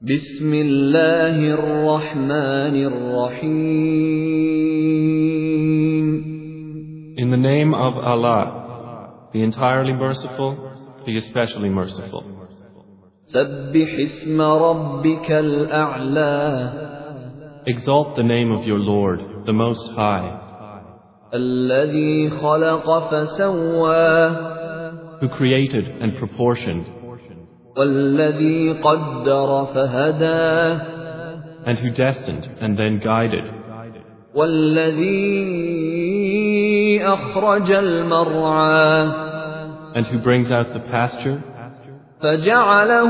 بسم الله الرحمن الرحيم. In the name of Allah, the entirely merciful, the especially merciful. سبح اسم ربك الأعلى. Exalt the name of your Lord, the Most High, الذي خلق فسوى. who created and proportioned, والذي قدر فهدى. and who destined and then guided, والذي أخرج المرعى. and who brings out the pasture فجعله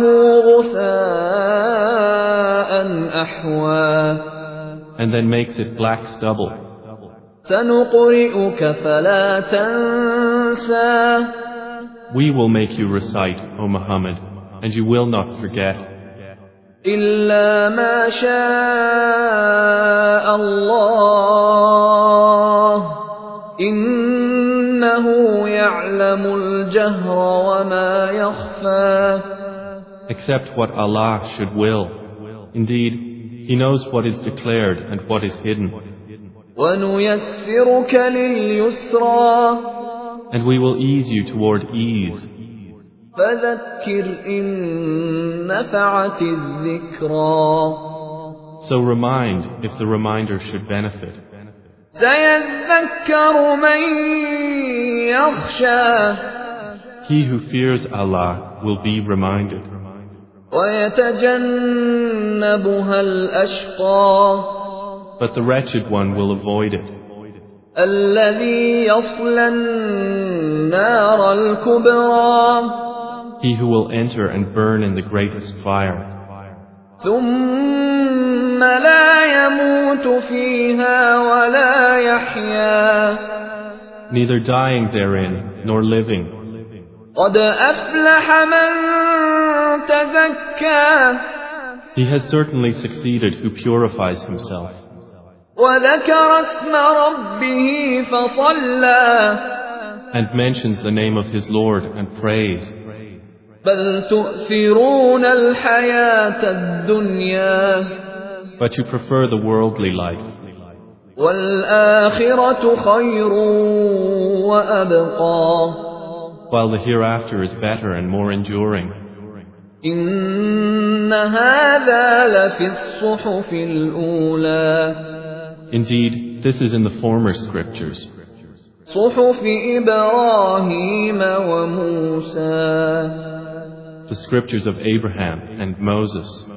غثاء أحوى. and then makes it black stubble. سنقرئك فلا تنسى. We will make you recite, O Muhammad, and you will not forget, إلا ما شاء الله إنه يعلم الجهر وما يخفى. except what Allah should will. Indeed, He knows what is declared and what is hidden. ونيسرك لليسرى. And we will ease you toward ease. فذكر إن نفعت الذكرى. So remind if the reminder should benefit. سيذكر من يخشى. He who fears Allah will be reminded. ويتجنبها الأشقى. But the wretched one will avoid it. الذي يصلى النار الكبرى. He who will enter and burn in the greatest fire. ثم لا يموت فيها ولا يحيا. Neither dying therein nor living. قد أفلح من تزكى. He has certainly succeeded who purifies himself. وذكر اسم ربه فصلى. And mentions the name of his Lord and prays. بل تؤثرون الحياة الدنيا. But you prefer the worldly life. والآخرة خير وأبقى. While the hereafter is better and more enduring. إن هذا لفي الصحف الأولى. Indeed, this is in the former scriptures. صحف إبراهيم وموسى. The scriptures of Abraham and Moses.